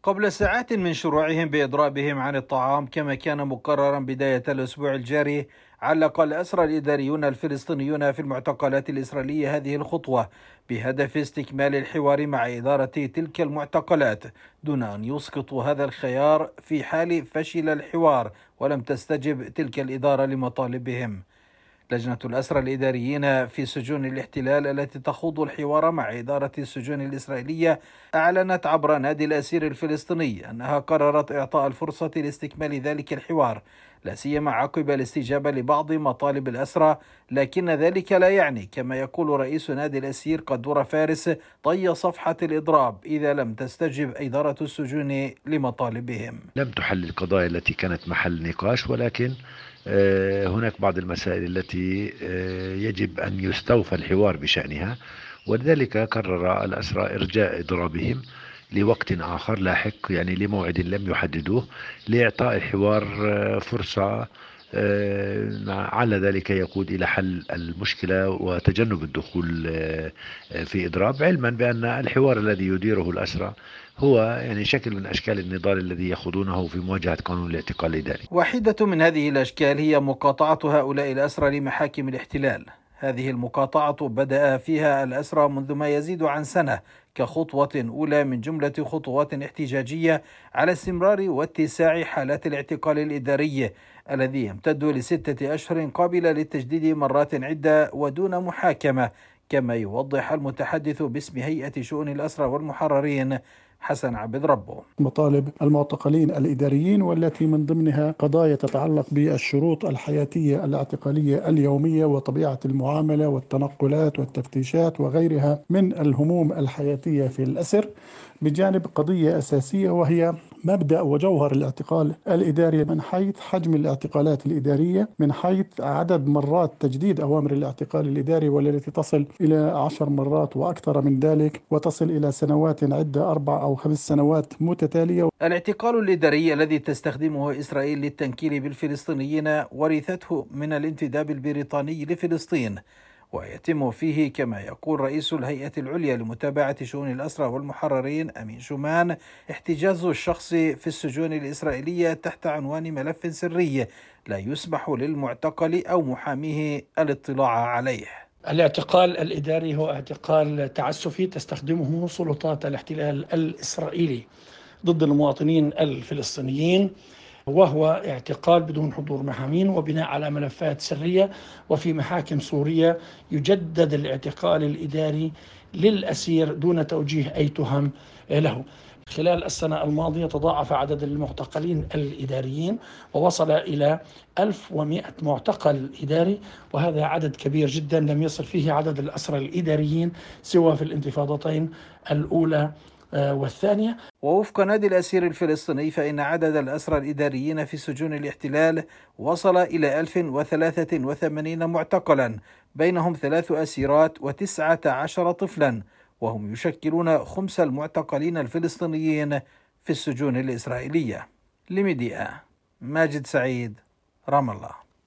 قبل ساعات من شروعهم بإضرابهم عن الطعام كما كان مقررا بداية الأسبوع الجاري، علق الأسرى الإداريون الفلسطينيون في المعتقلات الإسرائيلية هذه الخطوة بهدف استكمال الحوار مع إدارة تلك المعتقلات دون أن يسقطوا هذا الخيار في حال فشل الحوار ولم تستجب تلك الإدارة لمطالبهم. لجنة الأسرى الإداريين في سجون الاحتلال التي تخوض الحوار مع إدارة السجون الإسرائيلية أعلنت عبر نادي الأسير الفلسطيني أنها قررت إعطاء الفرصة لاستكمال ذلك الحوار، لا سيما عقب الاستجابة لبعض مطالب الأسرى، لكن ذلك لا يعني كما يقول رئيس نادي الأسير قدور فارس طي صفحة الإضراب إذا لم تستجب إدارة السجون لمطالبهم. لم تحل القضايا التي كانت محل نقاش، ولكن هناك بعض المسائل التي يجب أن يستوفى الحوار بشأنها، ولذلك قرر الأسرى إرجاء إضرابهم لوقت آخر لاحق، يعني لموعد لم يحددوه، لإعطاء الحوار فرصة على ذلك يقود إلى حل المشكلة وتجنب الدخول في إضراب، علما بأن الحوار الذي يديره الأسرى هو يعني شكل من أشكال النضال الذي يخوضونه في مواجهة قانون الاعتقال الإداري. واحدة من هذه الأشكال هي مقاطعة هؤلاء الأسرى لمحاكم الاحتلال. هذه المقاطعة بدأ فيها الأسرى منذ ما يزيد عن سنة كخطوة أولى من جملة خطوات احتجاجية على استمرار واتساع حالات الاعتقال الإداري الذي يمتد ل6 أشهر قابل للتجديد مرات عدة ودون محاكمة، كما يوضح المتحدث باسم هيئة شؤون الأسرى والمحررين حسن عبد ربه. مطالب المعتقلين الإداريين، والتي من ضمنها قضايا تتعلق بالشروط الحياتية الاعتقالية اليومية وطبيعة المعاملة والتنقلات والتفتيشات وغيرها من الهموم الحياتية في الأسر، بجانب قضية أساسية وهي مبدأ وجوهر الاعتقال الإداري من حيث حجم الاعتقالات الإدارية، من حيث عدد مرات تجديد أوامر الاعتقال الإداري والتي تصل إلى 10 مرات وأكثر من ذلك، وتصل إلى سنوات عدة 4 أو 5 سنوات متتالية. الاعتقال الإداري الذي تستخدمه إسرائيل للتنكيل بالفلسطينيين ورثته من الانتداب البريطاني لفلسطين، ويتم فيه كما يقول رئيس الهيئة العليا لمتابعة شؤون الأسرى والمحررين أمين شومان احتجاز الشخص في السجون الإسرائيلية تحت عنوان ملف سري لا يسمح للمعتقل أو محاميه الاطلاع عليه. الاعتقال الإداري هو اعتقال تعسفي تستخدمه سلطات الاحتلال الإسرائيلي ضد المواطنين الفلسطينيين، وهو اعتقال بدون حضور محامين وبناء على ملفات سرية، وفي محاكم سورية يجدد الاعتقال الإداري للأسير دون توجيه أي تهم له. خلال السنة الماضية تضاعف عدد المعتقلين الإداريين ووصل إلى 1100 معتقل إداري، وهذا عدد كبير جدا لم يصل فيه عدد الأسرى الإداريين سوى في الانتفاضتين الأولى والثانية. ووفق نادي الأسير الفلسطيني فإن عدد الأسرى الإداريين في سجون الاحتلال وصل إلى 1083 معتقلا، بينهم 3 أسيرات و19 طفلا، وهم يشكلون خمس المعتقلين الفلسطينيين في السجون الإسرائيلية. لميديا، ماجد سعيد، رام الله.